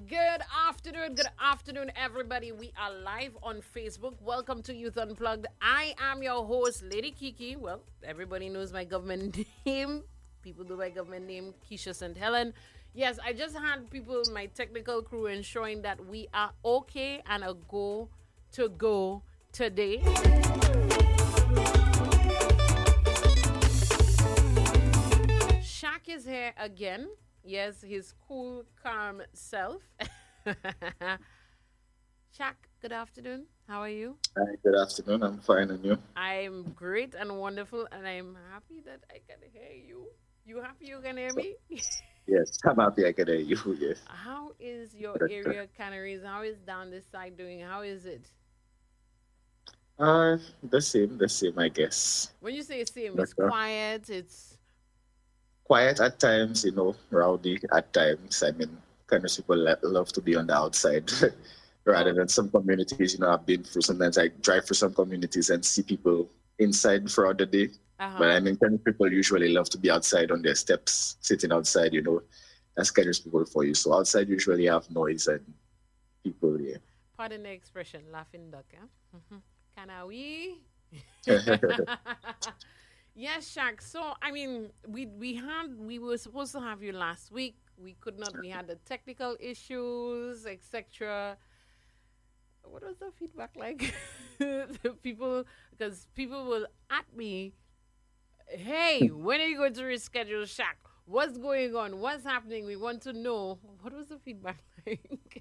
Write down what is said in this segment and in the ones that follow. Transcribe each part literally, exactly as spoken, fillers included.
Good afternoon, good afternoon, everybody. We are live on Facebook. Welcome to Youth Unplugged. I am your host, Lady Kiki. Well, everybody knows my government name. People know my government name, Keisha Saint Helen. Yes, I just had people, my technical crew, ensuring that we are okay and a go to go today. Shaq is here again. Yes, his cool, calm self. Shaq, good afternoon. How are you? Hi, good afternoon. I'm fine, and you? I'm great and wonderful, and I'm happy that I can hear you. You happy you can hear me? Yes, I'm happy I can hear you. Yes. How is your area, Canaries? How is down this side doing? How is it? Uh, the same, the same, I guess. When you say same, But, it's uh, quiet, it's quiet at times, you know, rowdy at times. I mean, kind of people lo- love to be on the outside rather than some communities. You know, I've been through, sometimes I drive through some communities and see people inside throughout the day. uh-huh. But I mean, kind of people usually love to be outside on their steps, sitting outside, you know. That's kind of people for you. So outside usually have noise and people, yeah. Pardon the expression, laughing duck, eh? Mm-hmm. Can I we? Yes, Shaq. So, I mean, we we had we were supposed to have you last week. We could not. We had the technical issues, et cetera. What was the feedback like? The people, because people will at me, hey, when are you going to reschedule Shaq? What's going on? What's happening? We want to know. What was the feedback like?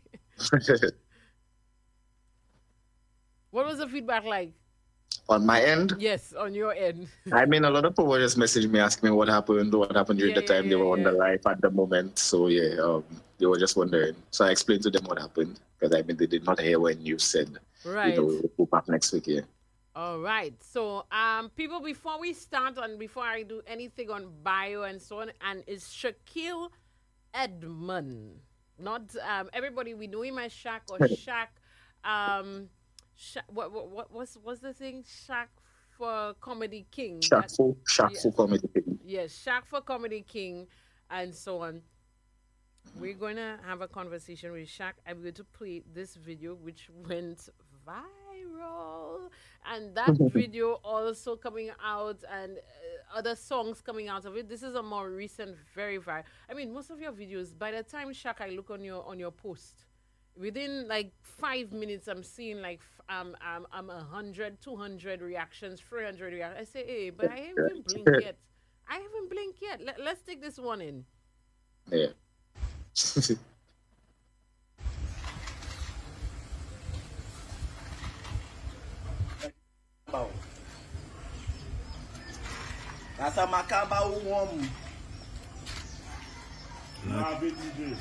What was the feedback like? On my end, Yes, on your end. I mean, a lot of people just messaged me asking me what happened, what happened during Yeah, the time yeah, they were yeah, on the yeah. live at the moment. So yeah, um, they were just wondering. So I explained to them what happened because I mean they did not hear when you said, Right. you know, we'll go back next week. Yeah. All right. So, um, people, before we start and before I do anything on bio and so on, and it's Shaquille Edmond, not um everybody we know him as Shaq or Shaq. Um, Shaq, what what what what's what's the thing? Shaq for Comedy King. That- Shaq Fu, Shaq yes. Fu comedy. Yes, Shaq for Comedy King, and so on. We're going to have a conversation with Shaq. I'm going to play this video, which went viral. And that video also coming out, and uh, other songs coming out of it. This is a more recent, very viral. I mean, most of your videos, by the time, Shaq, I look on your on your post, within like five minutes, I'm seeing like f- um, um, um, one hundred, two hundred reactions, three hundred reactions. I say, hey, but I haven't blinked yet. I haven't blinked yet. Let, let's take this one in. Yeah. Nasa makaba uwom. Marvin D J.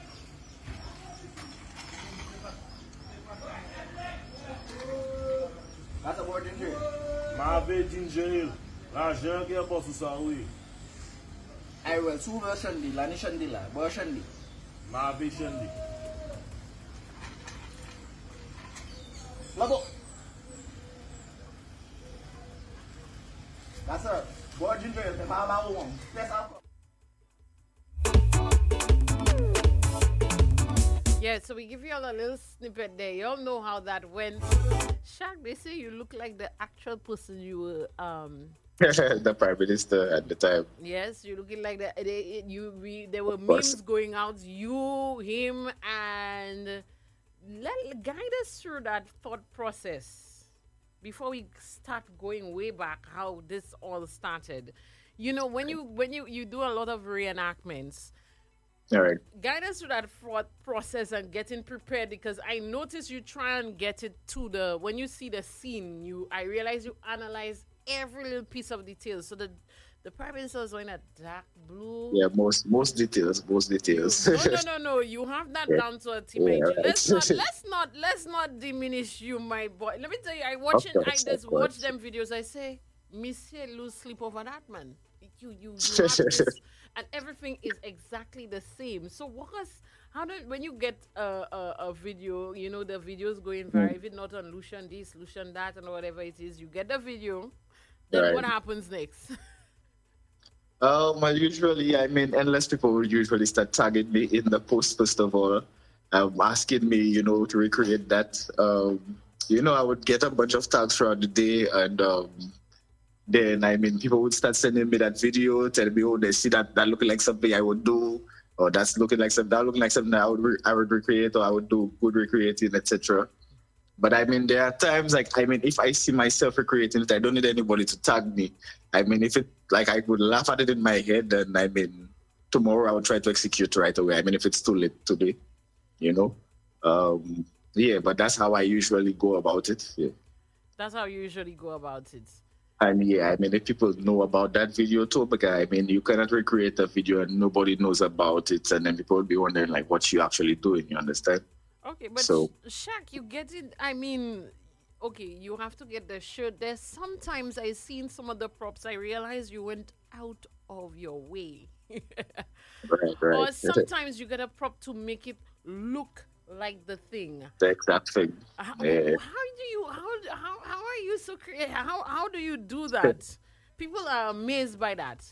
Nasa boarding here. Marvin D J. L'argent qui est pas sous ça, oui. I will sue version di la nation di la version di. Marvin Shandy. Labo. Nasa boarding here the mama uwom. Yes, up. Yeah, so we give you all a little snippet there. You all know how that went. Shaq, they say you look like the actual person you were. Um, The prime minister at the time. yes, you're looking like the. They, you we there were course. memes going out. You, him, and let guide us through that thought process before we start going way back. How this all started. You know, when you when you you do a lot of reenactments. All right. Guide us through that thought process and getting prepared, because I notice you try and get it to the when you see the scene. You, I realize you analyze every little piece of detail. So the the prime minister is wearing a dark blue. Yeah, most most details, most You, details. no, no, no, no. You have that Yeah. down to a T, Yeah, my G. right. Let's not, let's not, let's not diminish you, my boy. Let me tell you, I watching, I course, just of watch course. them videos. I say, Monsieur, lose sleep over that man. You, you, you have this, and everything is exactly the same. So what was, how did when you get a, a, a video, you know, the video's going Mm. viral, if it's not on Lucian this, Lucian that, and whatever it is, you get the video. Then Right. what happens next? Um, well, usually, I mean, unless people will usually start tagging me in the post, first of all. um, asking me, you know, to recreate that. Um, you know, I would get a bunch of tags throughout the day, and um, then I mean, people would start sending me that video, telling me, oh, they see that that looking like something I would do, or that's looking like something that looking like something that I would re- I would recreate, or I would do good recreating, et cetera. But I mean, there are times like I mean, if I see myself recreating it, I don't need anybody to tag me. I mean, if it like I would laugh at it in my head, then I mean, tomorrow I would try to execute right away. I mean, if it's too late today, you know. Um, yeah, but that's how I usually go about it. Yeah. That's how you usually go about it. And yeah, I mean, if people know about that video too, because I mean, you cannot recreate a video and nobody knows about it, and then people will be wondering like, what you actually doing? You understand? Okay, but So Sh- Shaq, you get it. I mean, okay, you have to get the shirt. There's sometimes I seen some of the props. I realize you went out of your way. right, right, Or sometimes you get a prop to make it look like the thing. the exact thing. How, Yeah. how do you how how how are you so creative? How how do you do that? People are amazed by that.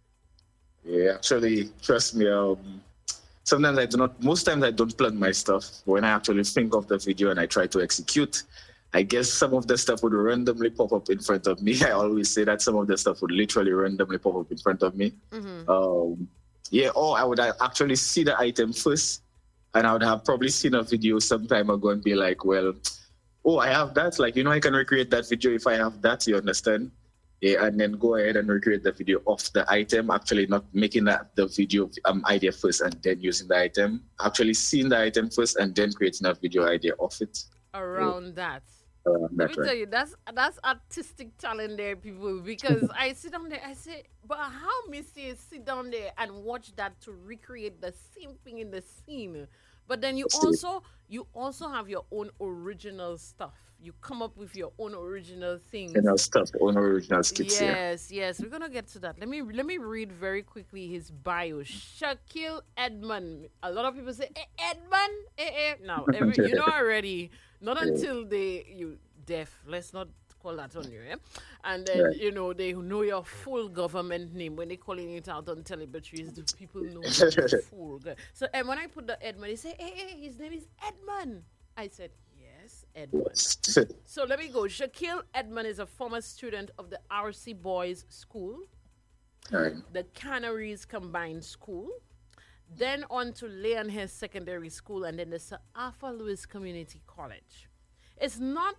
Yeah, actually, trust me. Um, sometimes I do not. Most times I don't plan my stuff. When I actually think of the video and I try to execute, I guess some of the stuff would randomly pop up in front of me. I always say that some of the stuff would literally randomly pop up in front of me. Mm-hmm. Um, yeah, or I would actually see the item first, and I would have probably seen a video some time ago and be like, well, oh, I have that. Like, you know, I can recreate that video if I have that, you understand? Yeah, and then go ahead and recreate the video of the item, actually not making that the video um, idea first and then using the item, actually seeing the item first and then creating a video idea of it. Around that. Uh, Let that's me right. tell you, that's that's artistic talent there, people. Because I sit down there, I say, but how Missy sit down there and watch that to recreate the same thing in the scene? But then you See. also you also have your own original stuff. You come up with your own original things. You know, stuff, own original skits here. Yes, yes, we're gonna get to that. Let me let me read very quickly his bio. Shaquille Edmond. A lot of people say eh, Edmond. Eh, eh. Now, every, you know already. Not until they you deaf. Let's not call that on you, eh? And then Right. you know they know your full government name when they calling it out on telemetries. The people know your full. go- So and when I put the Edmond, they say, "Hey, hey, his name is Edmond." I said, "Yes, Edmond." Yes. So let me go. Shaquille Edmond is a former student of the R C Boys School, All right. the Canaries Combined School, then on to Leonhurst Secondary School, and then the Sir Arthur Lewis Community College. It's not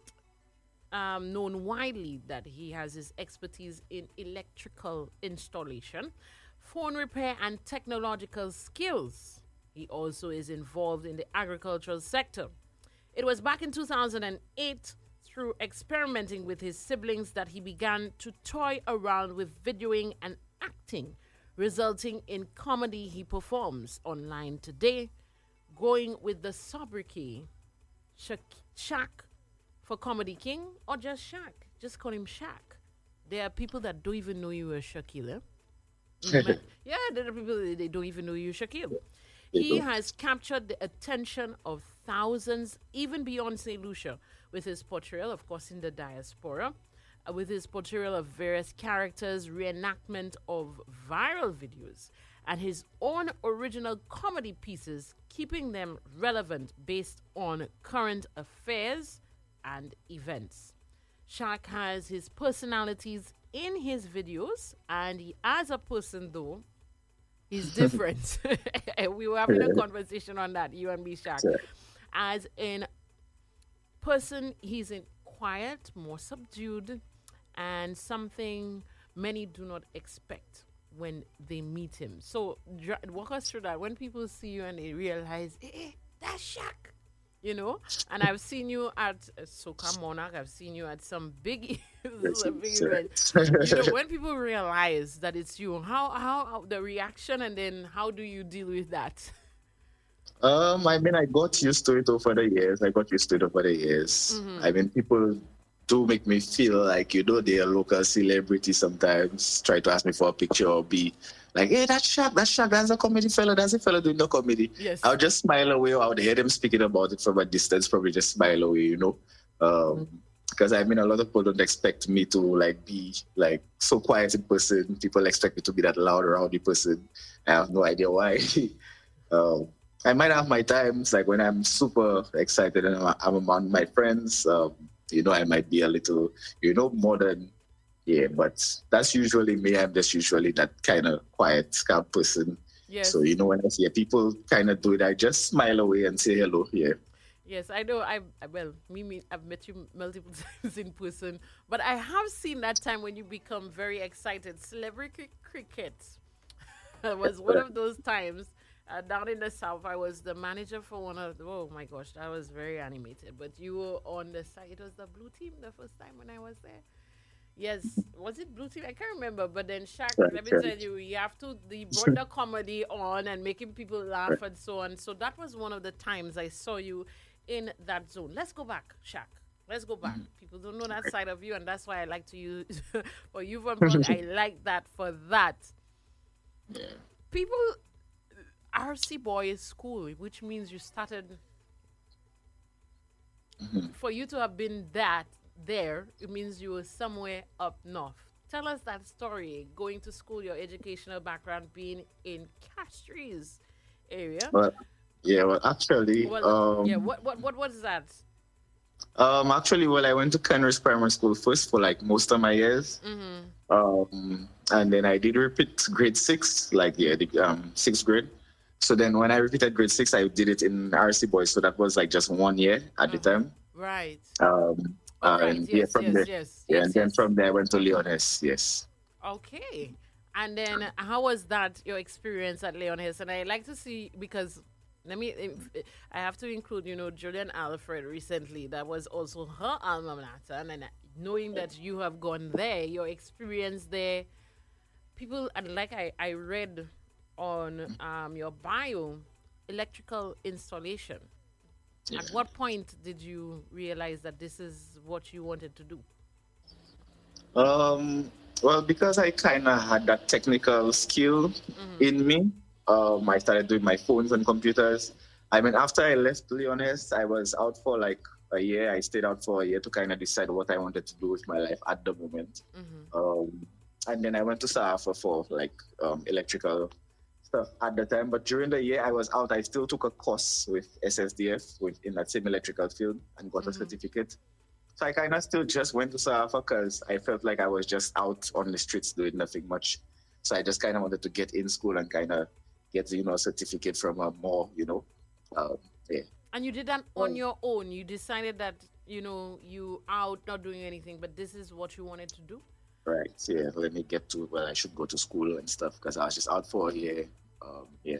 um, known widely that he has his expertise in electrical installation, phone repair, and technological skills. He also is involved in the agricultural sector. It was back in two thousand eight, through experimenting with his siblings, that he began to toy around with videoing and acting, resulting in comedy he performs online today, going with the sobriquet Shaq, Shaq for Comedy King, or just Shaq. Just call him Shaq. There are people that don't even know you were Shaquille. eh? You might- yeah, there are people that they don't even know you Shaquille. He has captured the attention of thousands, even beyond Saint Lucia, with his portrayal, of course, in the diaspora, uh, with his portrayal of various characters, reenactment of viral videos, and his own original comedy pieces, keeping them relevant based on current affairs and events. Shaq has his personalities in his videos, and he, as a person, though, he's different. We were having a conversation on that, you and me, Shaq. Sure. As in person, he's in quiet, more subdued, and something many do not expect when they meet him. So dra- walk us through that. When people see you and they realize, hey, that's Shaq, you know. And I've seen you at uh, Soca Monarch. I've seen you at some big, some big Sure. events. You know, when people realize that it's you, how, how how the reaction, and then how do you deal with that? Um, I mean, I got used to it over the years. I got used to it over the years. I mean, people do make me feel like, you know, they're a local celebrity sometimes, try to ask me for a picture or be like, hey, that's Shaq, that's Shaq, that's a comedy fellow, that's a fellow doing the comedy. Yes. I'll just smile away, or I would hear them speaking about it from a distance, probably just smile away, you know. Um, because I mean, a lot of people don't expect me to like be like so quiet in person. People expect me to be that loud, rowdy person. I have no idea why. um, I might have my times like when I'm super excited and I'm, I'm among my friends. Um, you know, I might be a little, you know, more than yeah, but that's usually me. I'm just usually that kind of quiet, calm person. Yes. So you know, when I see people kind of do it, I just smile away and say hello. Yeah. Yes, I know. I I- well, me, me, I've met you multiple times in person, but I have seen that time when you become very excited. Celebrity cricket was one of those times. Uh, down in the south, I was the manager for one of. Oh my gosh, that was very animated. But you were on the side. It was the blue team the first time when I was there. Yes, was it blue team? I can't remember. But then Shaq, Right, let me right. tell you, you have to the brought the comedy on and making people laugh and so on. So that was one of the times I saw you in that zone. Let's go back, Shaq. Let's go back. People don't know that side of you, and that's why I like to use for you from Plug. I like that for that. Yeah. People, R C boy is school, which means you started. For you to have been that there, it means you were somewhere up north. Tell us that story. Going to school, your educational background being in Castries area. Well, yeah. Well, actually, Well, um, yeah. What what what was that? um, actually, well, I went to Kenris Primary School first for like most of my years. Mm-hmm. Um, and then I did repeat grade six, like yeah, the um, sixth grade. So then when I repeated grade six, I did it in R C Boys. So that was like just one year at the time. Right. Um, Oh, uh, right. and Yes. yeah, from Yes. there, Yes. yeah, Yes. and then Yes. from there I went to Leones. Yes. Okay. And then how was that your experience at Leonis? And I like to see because let me if- I have to include, you know, Julian Alfred recently. That was also her alma mater. And then knowing that you have gone there, your experience there, people and like I, I read on um your bio, electrical installation. Yeah. At what point did you realize that this is what you wanted to do? Um, well, because I kind of had that technical skill in me, um, I started doing my phones and computers. I mean, after I left Leones, I was out for like a year. I stayed out for a year to kind of decide what I wanted to do with my life at the moment. Um, and then I went to Safa for like um, electrical stuff at the time. But during the year I was out, I still took a course with S S D F with, in that same electrical field and got a certificate. So I kind of still just went to Safa because I felt like I was just out on the streets doing nothing much. So I just kind of wanted to get in school and kind of get, you know, a certificate from a more, you know, um, yeah. And you did that on your own. You decided that, you know, you out not doing anything, but this is what you wanted to do. Right. Yeah. Let me get to where I should go to school and stuff because I was just out for a year. Um, yeah.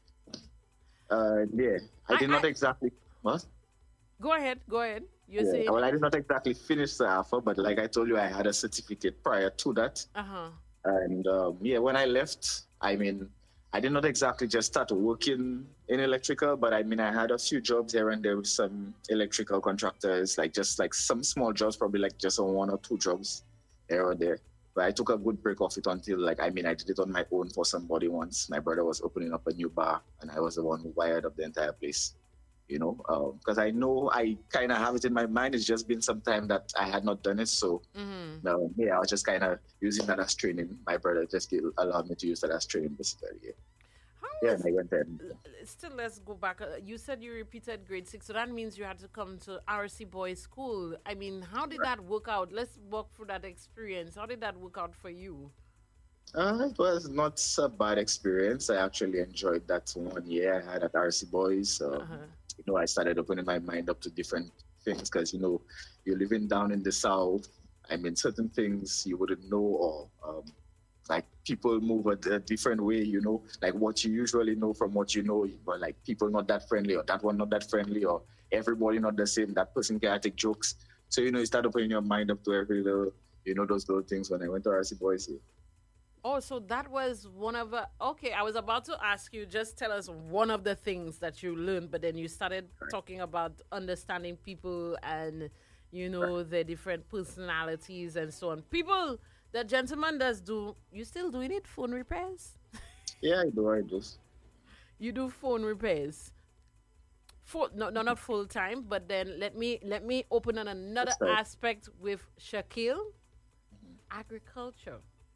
Uh, yeah. I I- did not I- exactly. What? Go ahead. Go ahead. You're Yeah. saying. Well, I did not exactly finish the alpha, but like I told you, I had a certificate prior to that. Uh huh. And um, yeah, when I left, I mean, I did not exactly just start working in electrical, but I mean, I had a few jobs here and there with some electrical contractors, like just like some small jobs, probably like just on one or two jobs here or there. But I took a good break off it until like, I mean, I did it on my own for somebody once. My brother was opening up a new bar and I was the one who wired up the entire place, you know, because I know I kind of have it in my mind. It's just been some time that I had not done it. So Mm-hmm. no, yeah, I was just kind of using that as training. My brother just gave, allowed me to use that as training, basically. Yeah, How yeah was and I went there. and- L- Still, let's go back. Uh, you said you repeated grade six, so that means you had to come to R C Boys School. I mean, how did that work out? Let's walk through that experience. How did that work out for you? Uh, it was not a bad experience. I actually enjoyed that one year I had at R C Boys. Um, Uh-huh. You know, I started opening my mind up to different things because, you know, you're living down in the South. I mean, certain things you wouldn't know or um, like people move a, a different way, you know, like what you usually know from what you know, but like people not that friendly or that one not that friendly or everybody not the same. That person can take jokes. So, you know, you start opening your mind up to every little, you know, those little things when I went to R C Boys. Yeah. Oh, so that was one of the. Okay, I was about to ask you. Just tell us one of the things that you learned, but then you started talking about understanding people and you know their different personalities and so on. People, the gentleman does do. You still doing it? Phone repairs? Yeah, I do. I do. You do phone repairs. Full, no, no, not full time. But then let me let me open on another That's right. aspect with Shaquille. Agriculture.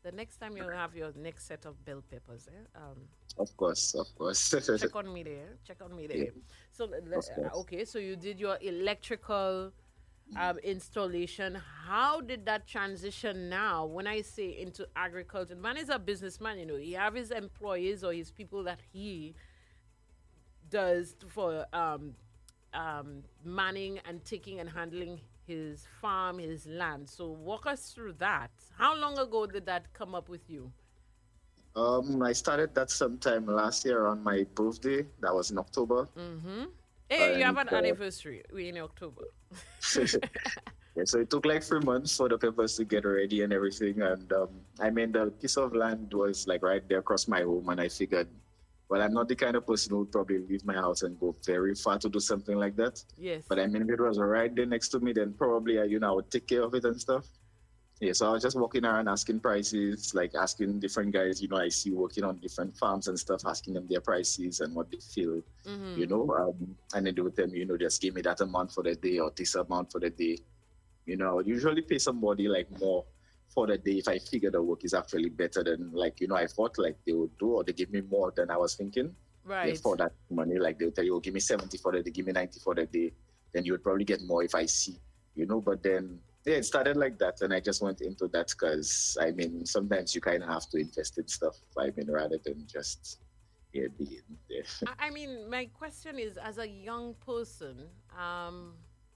The next time you have your next set of bell peppers, eh? Um, Of course, of course. check on me there. Check on me there. Yeah, So, le- le- of course. okay, so you did your electrical um, installation. How did that transition now? When I say into agriculture, man is a businessman. You know, he have his employees or his people that he does for um, um, manning and taking and handling his farm, his land. So walk us through that. How long ago did that come up with you? Um, I started that sometime last year on my birthday. That was in October. Mm-hmm. Hey, you have an And, uh, anniversary. We're in October. Yeah, so it took like three months for the peppers to get ready and everything. And um, I mean, the piece of land was like right there across my home, and I figured, well, I'm not the kind of person who would probably leave my house and go very far to do something like that. Yes. But I mean, if it was right there next to me, then probably, uh, you know, I would take care of it and stuff. Yeah, so I was just walking around asking prices, like asking different guys, you know, I see working on different farms and stuff, asking them their prices and what they feel, Mhm. you know. Um, and then they would tell me, you know, just give me that amount for the day or this amount for the day. You know, I would usually pay somebody like more for the day if I figure the work is actually better than like, you know, I thought like they would do, or they give me more than I was thinking. Yeah, Right. for that money, like they'll tell you, oh, give me seventy for the day, give me ninety for the day. Then you would probably get more if I see, you know. But then, yeah, it started like that. And I just went into that because, I mean, sometimes you kind of have to invest in stuff, I mean, rather than just, yeah, be in there. I I mean, my question is, as a young person, um,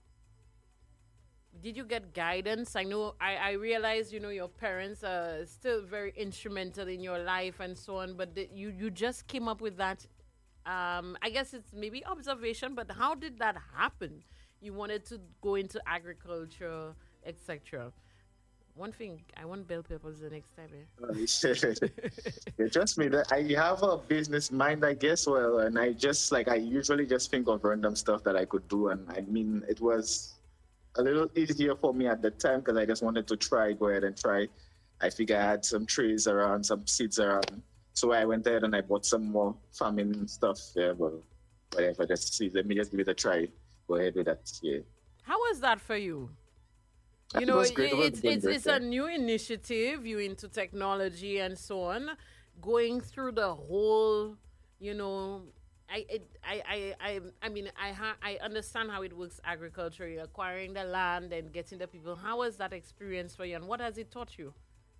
did you get guidance? I know, I, I realize, you know, your parents are still very instrumental in your life and so on, but the, you, you just came up with that. Um, I guess it's maybe observation, but how did that happen? You wanted to go into agriculture, et cetera. One thing, I want bell peppers the next time. Eh? Yeah, trust me, that I have a business mind, I guess. Well, and I just like I usually just think of random stuff that I could do, and I mean, it was a little easier for me at the time because I just wanted to try, go ahead and try. I figured I had some trees around, some seeds around, so I went ahead and I bought some more farming stuff. Yeah, well, whatever, just see. Let me just give it a try. Go ahead with that. Yeah. How was that for you? You It know, was it, great. It was it's good, it's great, it's yeah. a new initiative. You into technology and so on, going through the whole, you know, I it, I I I I mean I ha- I understand how it works agriculture, you're acquiring the land and getting the people. How was that experience for you, and what has it taught you?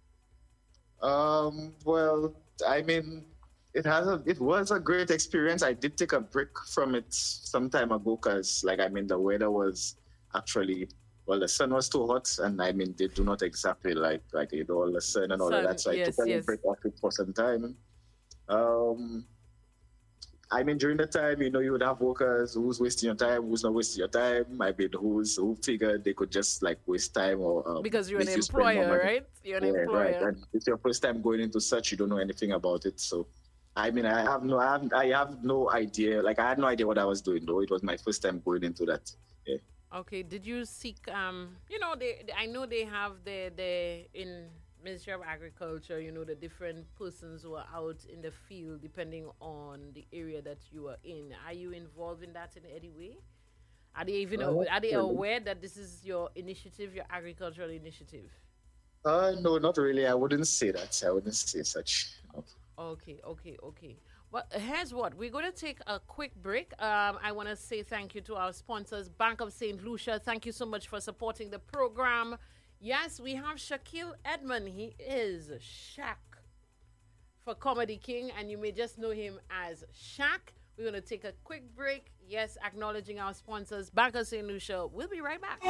Um, well, I mean, it has a, it was a great experience. I did take a break from it some time ago because, like, I mean, the weather was actually, well, the sun was too hot, and I mean, they do not exactly like, like, you know, all the sun and all Sun, of that. So I yes, took a yes. break off it for some time. Um, I mean, during the time, you know, you would have workers who's wasting your time, who's not wasting your time. I mean, who's who figured they could just like waste time or um, Because you're an make you spend more employer, money. right? You're an Yeah, employer. right. And it's your first time going into such, you don't know anything about it. So, I mean, I have no, I have, I have no idea. Like, I had no idea what I was doing, though. It was my first time going into that. Yeah. Okay. Did you seek? Um, you know, they. they- I know they have the the in Ministry of Agriculture. You know, the different persons who are out in the field, depending on the area that you are in. Are you involved in that in any way? Are they even Uh, aw- are they really. aware that this is your initiative, your agricultural initiative? Uh, no, not really. I wouldn't say that. I wouldn't say such. No. Okay, okay, okay. Well, here's what we're going to take a quick break. Um, I want to say thank you to our sponsors, Bank of Saint Lucia. Thank you so much for supporting the program. Yes, we have Shaquille Edmond. He is Shaq for Comedy King, and you may just know him as Shaq. We're going to take a quick break. Yes, acknowledging our sponsors, Bank of Saint Lucia. We'll be right back.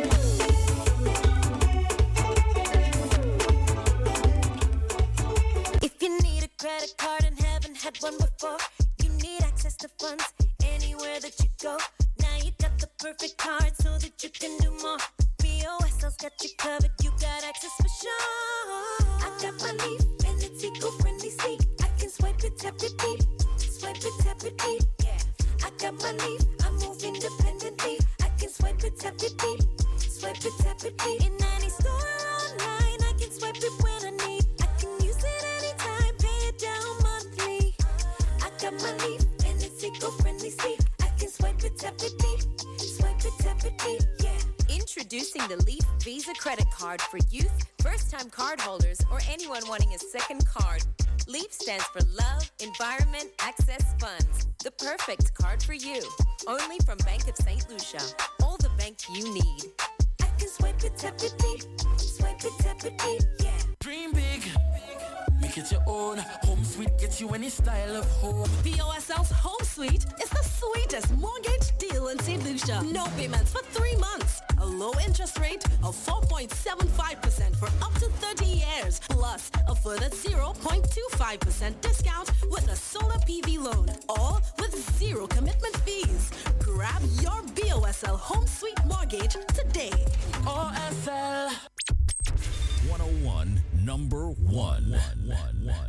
If you need a credit card and haven't had one before, you need access to funds anywhere that you go. Now you got the perfect card so that you can do more. B O S L's got you covered, you got access for sure. I got my leaf and it's eco-friendly sleek. I can swipe it, tap it, beep. Swipe it, tap it, beep. Yeah. I got my leaf, I move independently. I can swipe it, tap it, beep. Swipe it, tap it, beep. In any store or online, I can swipe it when I need. I can use it anytime, pay it down monthly. I got my leaf and it's eco-friendly sleek. I can swipe it, tap it, beep. Swipe it, tap it, beep. Yeah. Introducing the Leaf Visa Credit Card for youth, first-time card holders, or anyone wanting a second card. LEAF stands for Love, Environment, Access Funds. The perfect card for you. Only from Bank of Saint Lucia. All the bank you need. I can swipe it, tap it, beep. Swipe it, tap it, beep. Yeah. Dream big. Make it your own. Home Sweet gets you any style of home. B O S L's Home Suite is the sweetest mortgage deal in Saint Lucia. No payments for three months. A low interest rate of four point seven five percent for up to thirty years. Plus a further zero point two five percent discount with a solar P V loan. All with zero commitment fees. Grab your B O S L Home Suite mortgage today. O S L. one oh one, number one. one, one, one.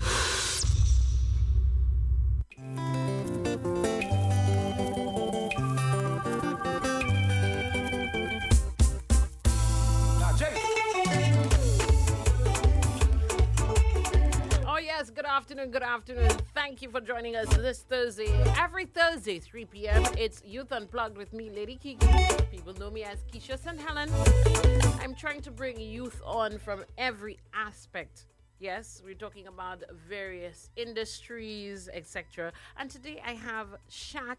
Oh yes, good afternoon, good afternoon. Thank you for joining us this Thursday. Every Thursday, three p.m., it's Youth Unplugged with me, Lady Kiki. People know me as Keisha Saint Helen. I'm trying to bring youth on from every aspect. Yes, we're talking about various industries, et cetera. And today I have Shaq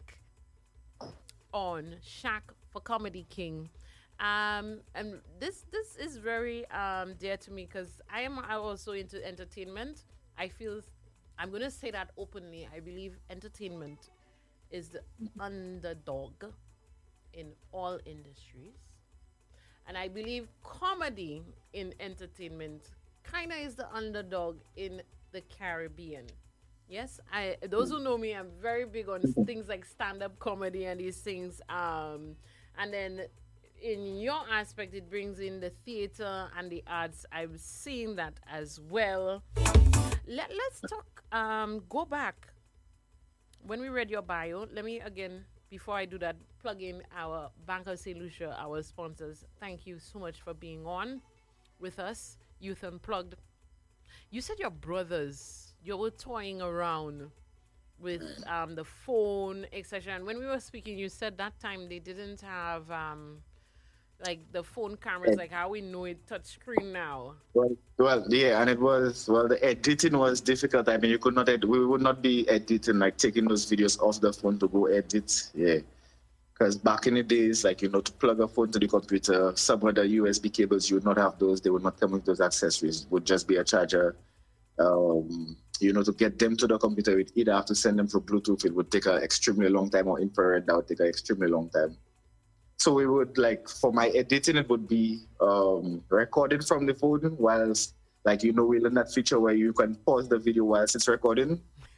on, Shaq for Comedy King. Um, and this this is very um, dear to me because I am also into entertainment. I feel, I'm going to say that openly, I believe entertainment is the underdog in all industries. And I believe comedy in entertainment kind of is the underdog in the Caribbean. Yes, I those who know me, I'm very big on things like stand-up comedy and these things. Um, and then in your aspect, it brings in the theater and the arts. I've seen that as well. Let, let's talk, um, go back. When we read your bio, let me again, before I do that, plug in our Bank of Saint Lucia, our sponsors. Thank you so much for being on with us, Youth Unplugged. You said your brothers, you were toying around with um, the phone, et cetera. And when we were speaking, you said that time they didn't have um, like the phone cameras, like how we know it touch screen now. Well, well, yeah, and it was, well, the editing was difficult. I mean, you could not, ed- we would not be editing, like taking those videos off the phone to go edit, yeah. Because back in the days, like, you know, to plug a phone to the computer, some of the U S B cables, you would not have those. They would not come with those accessories. It would just be a charger. Um, you know, to get them to the computer, we'd either have to send them through Bluetooth. It would take an extremely long time, or infrared, that would take an extremely long time. So we would, like, for my editing, it would be um, recording from the phone whilst, like, you know, we learned that feature where you can pause the video whilst it's recording.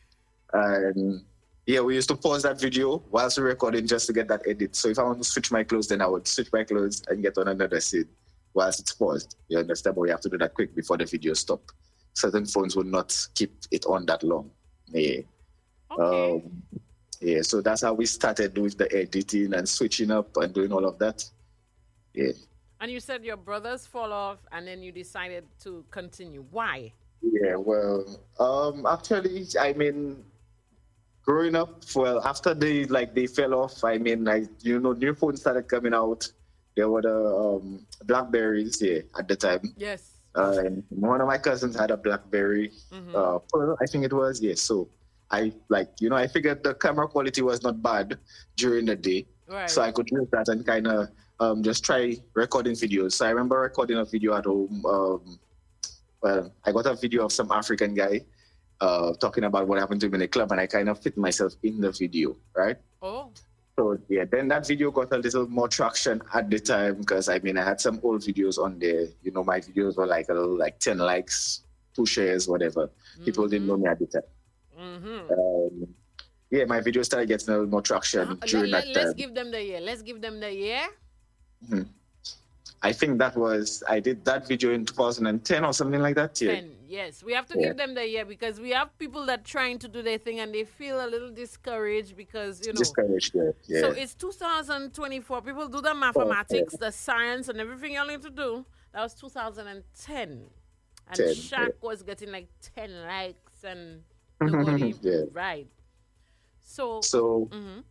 And yeah, we used to pause that video whilst we're recording just to get that edit. So if I want to switch my clothes, then I would switch my clothes and get on another scene whilst it's paused. You understand? But we have to do that quick before the video stops. Certain phones will not keep it on that long. Yeah. Okay. Um, yeah, so that's how we started with the editing and switching up and doing all of that. Yeah. And you said your brothers fall off and then you decided to continue. Why? Yeah, well, um, actually, I mean, growing up, well, after they, like, they fell off, I mean, like, you know, new phones started coming out. There were the um, Blackberries, yeah, at the time. Yes. Uh, and one of my cousins had a Blackberry. Mm-hmm. Uh, Pearl, I think it was, yeah. So I, like, you know, I figured the camera quality was not bad during the day. Right. So I could use that and kind of um, just try recording videos. So I remember recording a video at home. Um, well, I got a video of some African guy uh, talking about what happened to him in the club, and I kind of fit myself in the video, right? Oh. So, yeah, then that video got a little more traction at the time because, I mean, I had some old videos on there. You know, my videos were like a little, like ten likes, two shares, whatever. Mm-hmm. People didn't know me at the time. Mm-hmm. Um, yeah, my videos started getting a little more traction uh, during let, that time. Let's give them the year. Let's give them the year. Mm-hmm. I think that was, I did that video in two thousand ten or something like that. Yeah. ten, yes. We have to yeah. give them the year because we have people that trying to do their thing and they feel a little discouraged because, you know. Discouraged, yeah. yeah. So it's two thousand twenty-four. People do the mathematics, oh, yeah. the science, and everything you need to do. That was two thousand ten. And ten, Shaq yeah. was getting like ten likes and nobody. yeah. Right. So. So. Mm-hmm.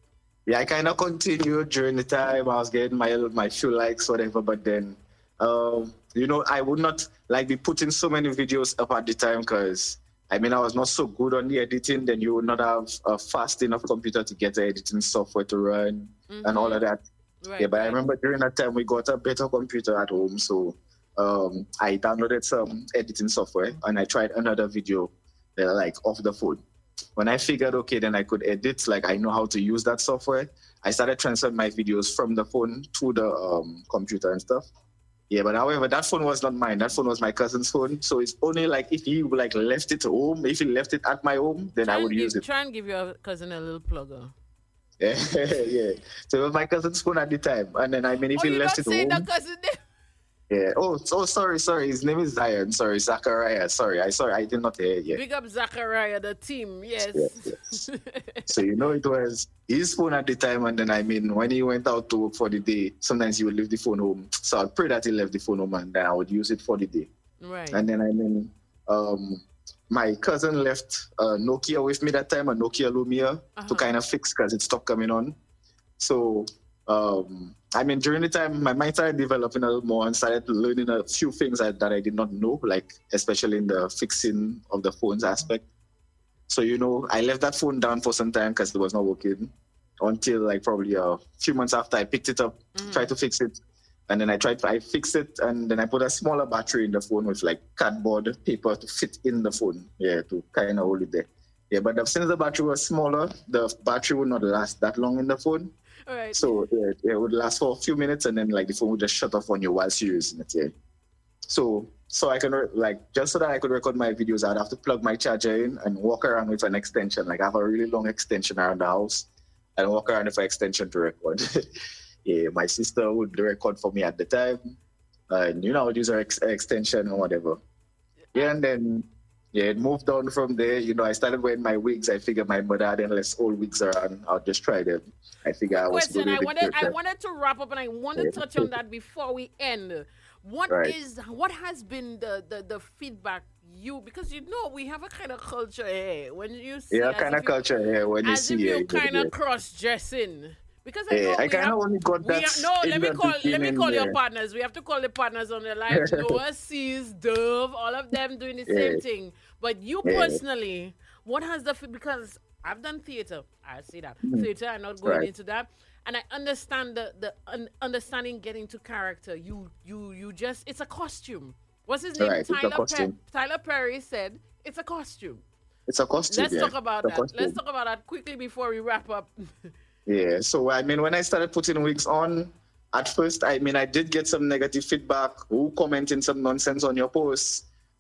yeah, I kind of continued during the time I was getting my my few likes, whatever. But then, um, you know, I would not like be putting so many videos up at the time because I mean I was not so good on the editing. Then you would not have a fast enough computer to get the editing software to run mm-hmm. and all of that. Right, yeah, but right. I remember during that time we got a better computer at home, so um, I downloaded some editing software and I tried another video uh, like off the phone. When I figured, okay, then I could edit, like I know how to use that software, I started transferring my videos from the phone to the um, computer and stuff. Yeah, but however, that phone was not mine. That phone was my cousin's phone. So it's only like if he like left it home, if he left it at my home, then try I would give, use it. Try and give your cousin a little plugger. Yeah, yeah. So it was my cousin's phone at the time. And then I mean, if oh, he left it home. The cousin name? Yeah. Oh, oh, sorry, sorry. His name is Zion. Sorry, Zachariah. Sorry, I sorry, I did not hear it yet. Big up Zachariah, the team. Yes. yes, yes. So you know, it was his phone at the time, and then I mean, when he went out to work for the day, sometimes he would leave the phone home. So I'd pray that he left the phone home, and then I would use it for the day. Right. And then I mean, um, my cousin left a Nokia with me that time, a Nokia Lumia, uh-huh. to kind of fix because it stopped coming on. So. Um, I mean, during the time, my mind started developing a little more and started learning a few things that, that I did not know, like especially in the fixing of the phones aspect. So, you know, I left that phone down for some time because it was not working until like probably a few months after I picked it up, mm-hmm. tried to fix it. And then I tried, I fixed it and then I put a smaller battery in the phone with like cardboard paper to fit in the phone. Yeah, to kind of hold it there. Yeah, but since the battery was smaller, the battery would not last that long in the phone. All right. So yeah, it would last for a few minutes and then like the phone would just shut off on you whilst you're using it. Yeah. So so I can like just so that I could record my videos, I'd have to plug my charger in and walk around with an extension. Like I have a really long extension around the house and walk around with an extension to record. Yeah, my sister would record for me at the time, and you know I would use her ex- extension or whatever. Yeah, and then. Yeah, it moved on from there. You know, I started wearing my wigs. I figured my mother had less old wigs around. I'll just try them. I figured I was Question, I wanted, I wanted to wrap up and I want to touch on that before we end. What right. is, what has been the, the, the feedback you, because you know we have a kind of culture here. When you see Yeah, kind of you, culture here. When you see As if you're it, kind of cross-dressing. Because I, yeah, I kind of only got that. Are, no, let me call. Let me call your partners. We have to call the partners on the line. Noah, Seas, Dove, all of them doing the yeah. same thing. But you yeah. personally, what has the because I've done theater. I see that mm-hmm. theater. I'm not going right. into that, and I understand the the un, understanding getting to character. You you you just it's a costume. What's his name? Right. Tyler Pe- Tyler Perry said it's a costume. It's a costume. Let's yeah. talk about it's that. Let's talk about that quickly before we wrap up. Yeah, so I mean, when I started putting wigs on, at first, I mean, I did get some negative feedback, who commenting some nonsense on your posts.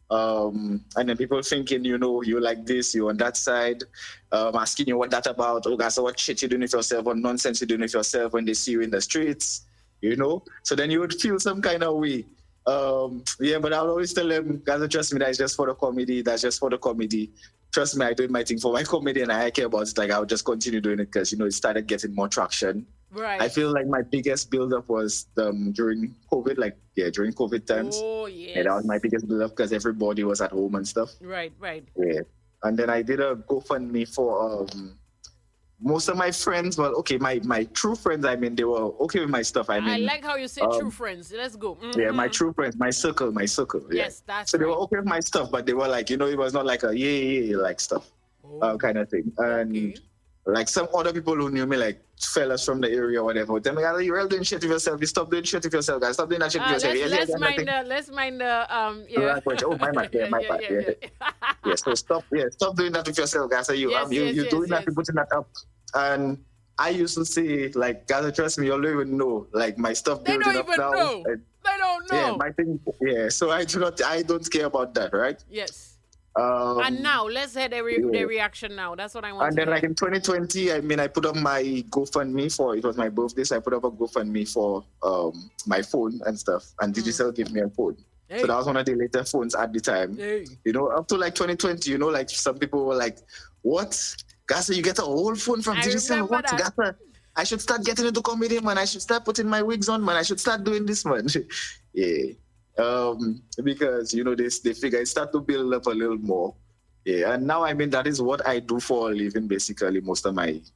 Um, and then people thinking, you know, you like this, you on that side, um, asking you what that about. Oh, guys, what shit you doing with yourself, what nonsense you doing with yourself when they see you in the streets, you know? So then you would feel some kind of way. Um, yeah, but I'll always tell them, guys, trust me, that's just for the comedy, that's just for the comedy. Trust me, I do my thing for my comedy and I care about it. Like, I'll just continue doing it because, you know, it started getting more traction. Right. I feel like my biggest build-up was um, during COVID, like, yeah, during COVID times. Oh, yes. Yeah, that was my biggest build-up because everybody was at home and stuff. Right, right. Yeah. And then I did a GoFundMe for um, most of my friends. Well, okay, my, my true friends, I mean, they were okay with my stuff. I mean, I like how you say um, true friends. Let's go. Mm-hmm. Yeah, my true friends, my circle, my circle. Yeah. Yes, that's So right. they were okay with my stuff, but they were like, you know, it was not like a yeah, yeah, yeah, like stuff. Oh. Uh, kind of thing. And okay. like some other people who knew me, like fellas from the area or whatever, would tell me, you're all doing shit with yourself. You stop doing shit with yourself, guys. Stop doing that shit with Uh, yourself. let's, Yeah, let's yeah, mind nothing. the, let's mind the, um, yeah. Right, oh, my bad, yeah, my yeah, bad, yeah, yeah. yeah. Yeah, so stop, yeah, stop doing that with yourself, guys. So you, Yes, um, you, yes, you're yes, doing yes. that, you're putting that up. And I used to say, like, guys, trust me, you don't even know, like, my stuff They building don't up even now. know. And, They don't know. yeah, my thing, yeah. So I do not, I don't care about that, right? Yes. Um, And now, let's hear the, re- yeah. the reaction now. That's what I want And to then, hear. like in twenty twenty, I mean, I put up my GoFundMe for, it was my birthday, so I put up a GoFundMe for um, my phone and stuff. And Mm. Digicel gave me a phone. Hey. So that was one of the later phones at the time. Hey. You know, up to like twenty twenty, you know, like some people were like, what? Gasa, you get a whole phone from I Digicel? remember What? that. Gasa, I should start getting into comedy, man. I should start putting my wigs on, man. I should start doing this, man. Yeah. Um, because, you know, they, they figure it start to build up a little more. Yeah, and now I mean that is what I do for a living. Basically, most of my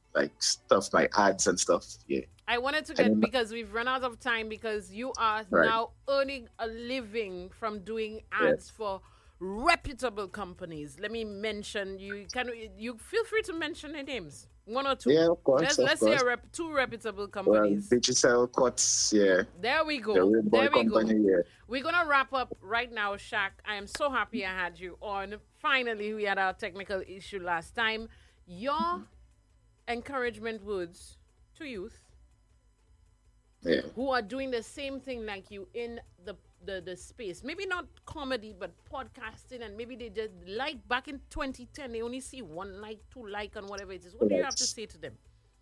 like stuff, my ads and stuff. Yeah. I wanted to I get, mean, because we've run out of time, because you are Right. now earning a living from doing ads for reputable companies. Let me mention, you can you feel free to mention their names, one or two. Yeah, of course, Let's of let's course. say a rep, two reputable Well, companies. digital cuts, yeah. There we go. The Real Boy There we company, go. yeah. We're gonna wrap up right now, Shaq. I am so happy I had you on. Finally, we had our technical issue last time. Your encouragement words to youth Yeah. who are doing the same thing like you in the, the the space. Maybe not comedy, but podcasting, and maybe they just like back in twenty ten, they only see one like, two like, and whatever it is. What do you have to say to them?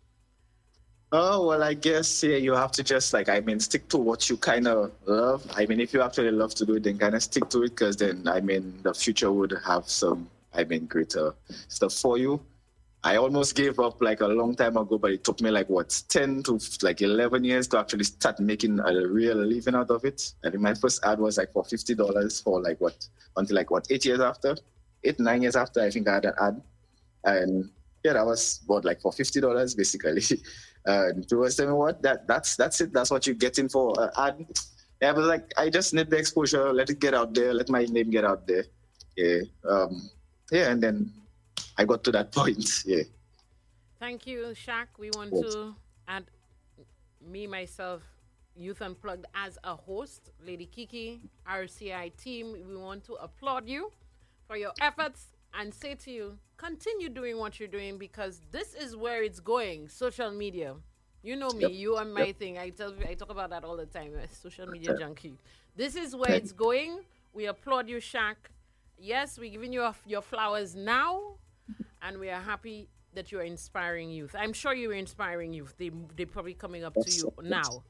Oh, well, I guess, yeah, you have to just, like, I mean, stick to what you kind of love. I mean, if you actually love to do it, then kind of stick to it, because then, I mean, the future would have some, I mean, greater stuff for you. I almost gave up, like, a long time ago, but it took me, like, what, ten to, like, eleven years to actually start making a real living out of it. I think my first ad was, like, for fifty dollars for, like, what, until, like, what, eight years after? Eight, nine years after, I think I had an ad. And, yeah, that was, what, like, for fifty dollars, basically. And to us, saying, what, that, that's that's it. That's what you're getting for an ad. Yeah, but, like, I just need the exposure. Let it get out there. Let my name get out there. Yeah. Um, yeah, and then I got to that point. Yeah. Thank you, Shaq. We want Yes. to add me, myself, Youth Unplugged as a host, Lady Kiki, R C I team. We want to applaud you for your efforts and say to you, continue doing what you're doing, because this is where it's going. Social media. You know me, Yep. you are my Yep. thing. I tell you, I talk about that all the time. uh, Social media Okay. junkie. This is where Thank it's going. We applaud you, Shaq. Yes, we're giving you off your flowers now, and we are happy that you're inspiring youth. I'm sure you're inspiring youth. They they're probably coming up to Yes, you yes. now.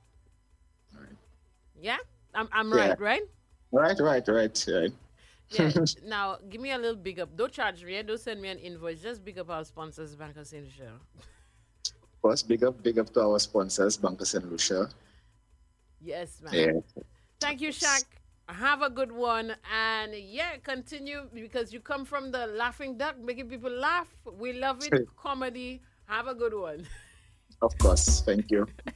Yeah, I'm I'm Yeah. right, right? Right, right, right, right. Yeah. Now, give me a little big up. Don't charge me. eh? Don't send me an invoice. Just big up our sponsors, Bank of Saint Lucia. Of course, big up, big up to our sponsors, Bank of Saint Lucia. Yes, man. Yeah. Thank you, Shaq. Have a good one. And yeah, continue, because you come from the laughing duck, making people laugh. We love it. Comedy. Have a good one. Of course. Thank you.